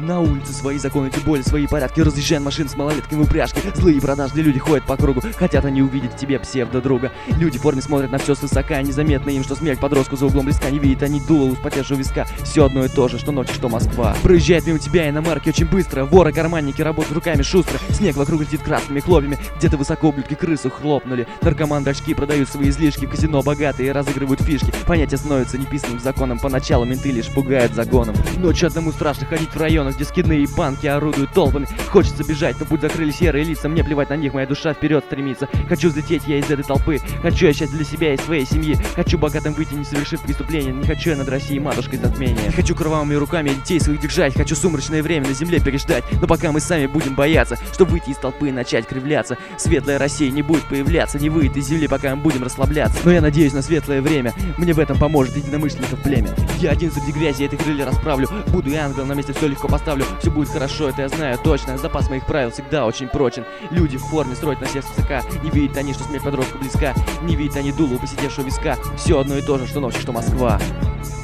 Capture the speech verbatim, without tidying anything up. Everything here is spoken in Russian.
На улице свои законы, тем более свои порядки. Разъезжаем машин с малолетками в упряжке. Злые продажные люди ходят по кругу. Хотят они увидеть в тебе псевдо-друга. Люди в форме смотрят на все свысока. Незаметно им, что смерть подростку за углом близка. Не видят они дула у вспотевшего виска. Все одно и то же, что ночь, что Москва. Проезжает мимо тебя иномарки очень быстро. Воры, карманники работают руками шустро. Снег вокруг летит красными хлопьями. Где-то высоко ублюдки крысу хлопнули. Наркоман очки продают свои излишки. В казино богатые разыгрывают фишки. Понятие становится неписанным законом. Поначалу менты лишь пугают загоном. Ночью одному страшно ходить в районах, где скидные банки орудуют толпами. Хочется бежать, но путь закрыли серые лица. Мне плевать на них, моя душа вперед стремится. Хочу взлететь я из этой толпы. Хочу я счастье для себя и своей семьи. Хочу богатым выйти, не совершив преступления. Не хочу я над Россией матушкой затмения. Не хочу кровавыми руками детей своих держать. Хочу сумрачное время на земле переждать. Но пока мы сами будем бояться, чтобы выйти из толпы и начать кривляться, светлая Россия не будет появляться, не выйдет из земли, пока мы будем расслабляться. Но я надеюсь на светлое время. Мне в этом поможет единомышленников племя. Я один среди грязи, этой крылья расправлю. Буду и ангел, на месте все легко поставлю. Все будет хорошо, это я знаю точно. Запас моих правил всегда очень прочен. Люди в форме строят на всех высока. Не видят они, что смерть подростка близка. Не видят они дула у посидевшего виска. Все одно и то же, что ночь, что Москва.